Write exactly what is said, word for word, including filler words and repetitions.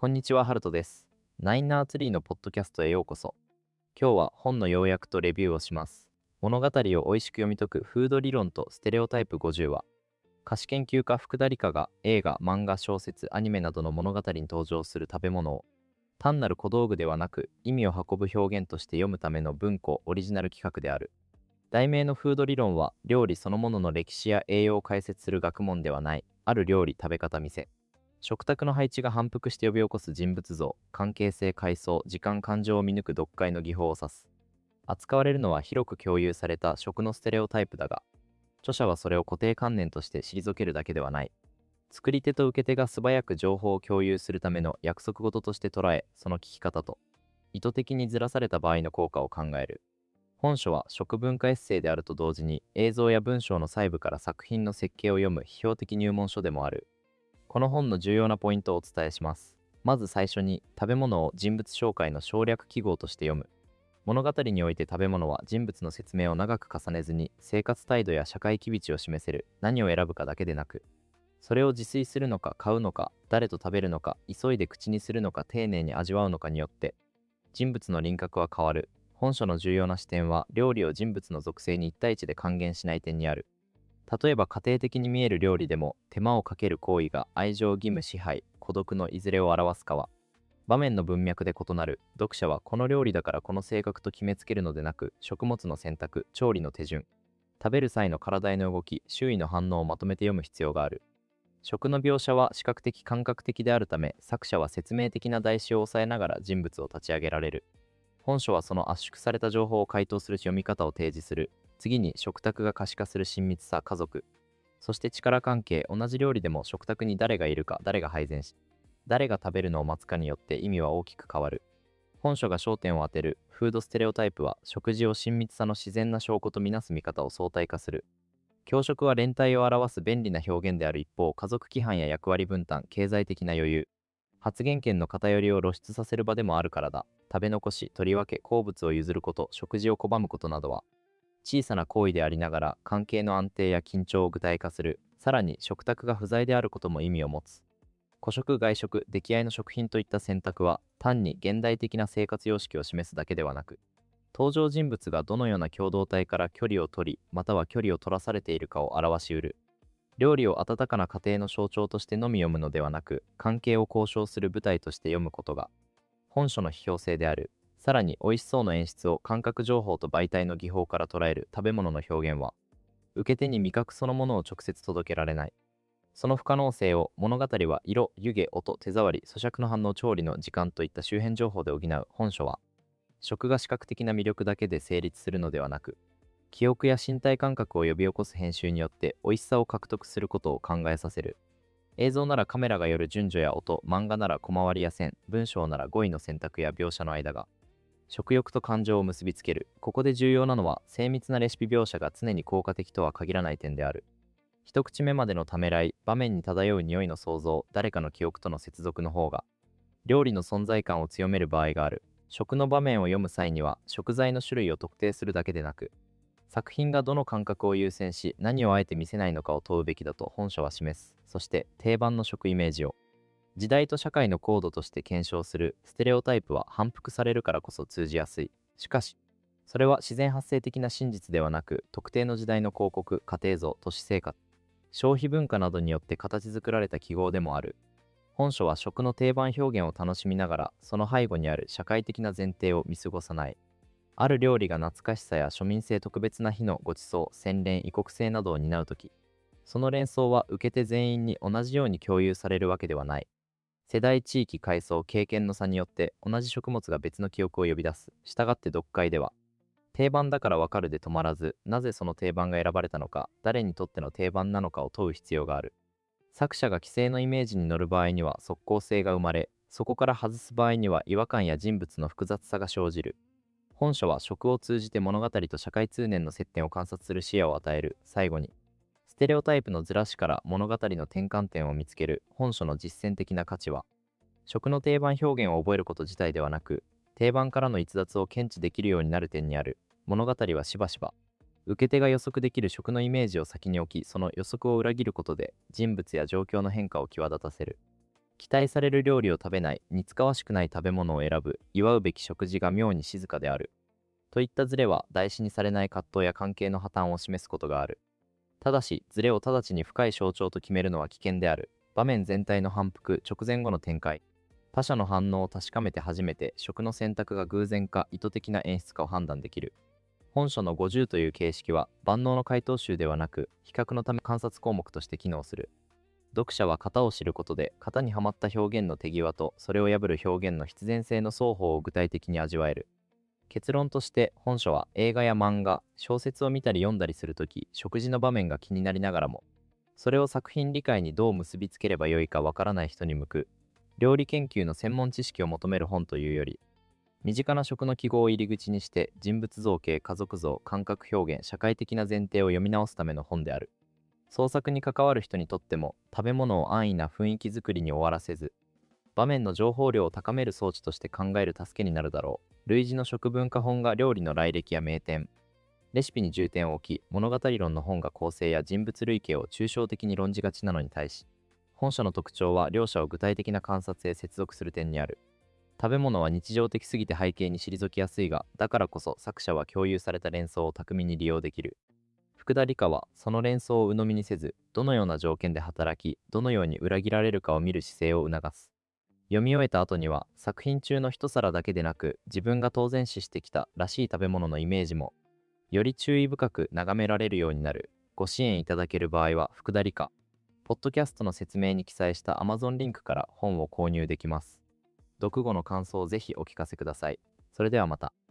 こんにちは、ハルトです。ナインナーツリーのポッドキャストへようこそ。今日は本の要約とレビューをします。物語を美味しく読み解くフード理論とステレオタイプごじゅう話。菓子研究家福田理香が映画、漫画、小説、アニメなどの物語に登場する食べ物を単なる小道具ではなく意味を運ぶ表現として読むための文庫オリジナル企画である。題名のフード理論は料理そのものの歴史や栄養を解説する学問ではない、ある料理食べ方店。食卓の配置が反復して呼び起こす人物像、関係性階層、時間感情を見抜く読解の技法を指す。扱われるのは広く共有された食のステレオタイプだが、著者はそれを固定観念として退けるだけではない。作り手と受け手が素早く情報を共有するための約束事として捉え、その聞き方と意図的にずらされた場合の効果を考える。本書は食文化エッセイであると同時に映像や文章の細部から作品の設計を読む批評的入門書でもある。この本の重要なポイントをお伝えします。まず最初に、食べ物を人物紹介の省略記号として読む。物語において食べ物は人物の説明を長く重ねずに、生活態度や社会規律を示せる何を選ぶかだけでなく、それを自炊するのか買うのか、誰と食べるのか、急いで口にするのか丁寧に味わうのかによって、人物の輪郭は変わる。本書の重要な視点は、料理を人物の属性に一対一で還元しない点にある。例えば家庭的に見える料理でも手間をかける行為が愛情、義務、支配、孤独のいずれを表すかは場面の文脈で異なる。読者はこの料理だからこの性格と決めつけるのでなく、食物の選択、調理の手順、食べる際の体への動き、周囲の反応をまとめて読む必要がある。食の描写は視覚的感覚的であるため、作者は説明的な台詞を抑えながら人物を立ち上げられる。本書はその圧縮された情報を回答する読み方を提示する。次に食卓が可視化する親密さ、家族、そして力関係。同じ料理でも食卓に誰がいるか、誰が配膳し、誰が食べるのを待つかによって意味は大きく変わる。本書が焦点を当てるフードステレオタイプは、食事を親密さの自然な証拠とみなす見方を相対化する。教食は連帯を表す便利な表現である一方、家族規範や役割分担、経済的な余裕、発言権の偏りを露出させる場でもあるからだ。食べ残し、取り分け、好物を譲ること、食事を拒むことなどは、小さな行為でありながら関係の安定や緊張を具体化する。さらに食卓が不在であることも意味を持つ。個食、外食、出来合いの食品といった選択は単に現代的な生活様式を示すだけではなく、登場人物がどのような共同体から距離を取り、または距離を取らされているかを表しうる。料理を温かな家庭の象徴としてのみ読むのではなく、関係を交渉する舞台として読むことが本書の批評性である。さらに美味しそうな演出を感覚情報と媒体の技法から捉える食べ物の表現は、受け手に味覚そのものを直接届けられない。その不可能性を物語は色、湯気、音、手触り、咀嚼の反応、調理の時間といった周辺情報で補う。本書は、食が視覚的な魅力だけで成立するのではなく、記憶や身体感覚を呼び起こす編集によって美味しさを獲得することを考えさせる。映像ならカメラが寄る順序や音、漫画なら小回りや線、文章なら語彙の選択や描写の間が食欲と感情を結びつける。ここで重要なのは、精密なレシピ描写が常に効果的とは限らない点である。一口目までのためらい、場面に漂う匂いの想像、誰かの記憶との接続の方が料理の存在感を強める場合がある。食の場面を読む際には、食材の種類を特定するだけでなく、作品がどの感覚を優先し、何をあえて見せないのかを問うべきだと本書は示す。そして定番の食イメージを時代と社会のコードとして検証する。ステレオタイプは反復されるからこそ通じやすい。しかし、それは自然発生的な真実ではなく、特定の時代の広告、家庭像、都市生活、消費文化などによって形作られた記号でもある。本書は食の定番表現を楽しみながら、その背後にある社会的な前提を見過ごさない。ある料理が懐かしさや庶民性特別な日のご馳走、洗練、異国性などを担うとき、その連想は受け手全員に同じように共有されるわけではない。世代、地域、階層、経験の差によって同じ食物が別の記憶を呼び出す。したがって読解では、定番だからわかるで止まらず、なぜその定番が選ばれたのか、誰にとっての定番なのかを問う必要がある。作者が既成のイメージに乗る場合には即効性が生まれ、そこから外す場合には違和感や人物の複雑さが生じる。本書は食を通じて物語と社会通念の接点を観察する視野を与える。最後に、ステレオタイプのずらしから物語の転換点を見つける。本書の実践的な価値は、食の定番表現を覚えること自体ではなく、定番からの逸脱を検知できるようになる点にある。物語はしばしば、受け手が予測できる食のイメージを先に置き、その予測を裏切ることで人物や状況の変化を際立たせる。 期待される料理を食べない、似つかわしくない食べ物を選ぶ、祝うべき食事が妙に静かである。といったズレは台紙にされない葛藤や関係の破綻を示すことがある。ただし、ズレを直ちに深い象徴と決めるのは危険である。場面全体の反復、直前後の展開、他者の反応を確かめて初めて食の選択が偶然か意図的な演出かを判断できる。本書のごじゅうという形式は万能の回答集ではなく、比較のため観察項目として機能する。読者は型を知ることで型にはまった表現の手際とそれを破る表現の必然性の双方を具体的に味わえる。結論として本書は映画や漫画、小説を見たり読んだりするとき、食事の場面が気になりながらも、それを作品理解にどう結びつければよいかわからない人に向く、料理研究の専門知識を求める本というより、身近な食の記号を入り口にして人物造形、家族像、感覚表現、社会的な前提を読み直すための本である。創作に関わる人にとっても食べ物を安易な雰囲気作りに終わらせず、場面の情報量を高める装置として考える助けになるだろう。類似の食文化本が料理の来歴や名店、レシピに重点を置き、物語論の本が構成や人物類型を抽象的に論じがちなのに対し、本書の特徴は両者を具体的な観察へ接続する点にある。食べ物は日常的すぎて背景に退きやすいが、だからこそ作者は共有された連想を巧みに利用できる。福田理香はその連想を鵜呑みにせず、どのような条件で働き、どのように裏切られるかを見る姿勢を促す。読み終えた後には、作品中の一皿だけでなく、自分が当然視してきたらしい食べ物のイメージも、より注意深く眺められるようになる。ご支援いただける場合は、福田理香。ポッドキャストの説明に記載した Amazon リンクから本を購入できます。読後の感想をぜひお聞かせください。それではまた。